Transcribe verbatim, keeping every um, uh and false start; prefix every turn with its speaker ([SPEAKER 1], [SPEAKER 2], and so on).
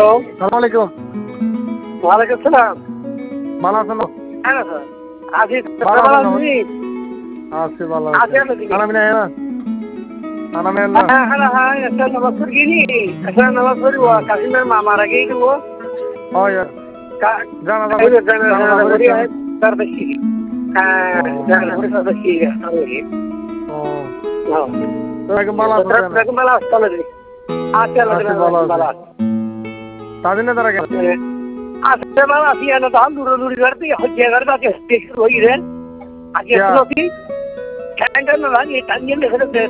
[SPEAKER 1] Hello,
[SPEAKER 2] সালাম আলাইকুম।
[SPEAKER 1] ওয়ালাইকুম সালাম।
[SPEAKER 2] ভালো আছেন?
[SPEAKER 1] হ্যাঁ না স্যার, আছি
[SPEAKER 2] ভালো
[SPEAKER 1] ভালো
[SPEAKER 2] আছেন?
[SPEAKER 1] আছি।
[SPEAKER 2] আছি ভালো
[SPEAKER 1] আছি
[SPEAKER 2] আছি।
[SPEAKER 1] আমরা দিকে।
[SPEAKER 2] খানা পিনা না? খানা পিনা না?
[SPEAKER 1] হ্যাঁ হ্যাঁ হ্যাঁ, একটা নামাজ পড়ি গিয়ে একটা নামাজ পড়ি ও কাশিমের মামার আগেই দেবো।
[SPEAKER 2] হয় জানাজা
[SPEAKER 1] এই
[SPEAKER 2] করি
[SPEAKER 1] যে জানা
[SPEAKER 2] জানাজা
[SPEAKER 1] জানা করি
[SPEAKER 2] করেছেন?
[SPEAKER 1] তার বেশি। হ্যাঁ, জানা করি তার বেশি।
[SPEAKER 2] ও
[SPEAKER 1] হ্যাঁ।
[SPEAKER 2] তো একদম ভালো আছেন তাই না?
[SPEAKER 1] দেখুন ভালো আসতে হবে। আছি আল্লাহ
[SPEAKER 2] আছি
[SPEAKER 1] ভালো
[SPEAKER 2] ভালো
[SPEAKER 1] আছে
[SPEAKER 2] আছি।
[SPEAKER 1] ভালো আছে।
[SPEAKER 2] তাদের না তারা কেন?
[SPEAKER 1] আসতে ভালো আছি না তখন দূরে দূরে করতে হচ্ছে করতে আজকে শুরু হয়ে গেলেন। আজকে
[SPEAKER 2] क्या?
[SPEAKER 1] শুরু কি? ঠ্যাংটা না লাগে টাঙ্গিয়ে লেগে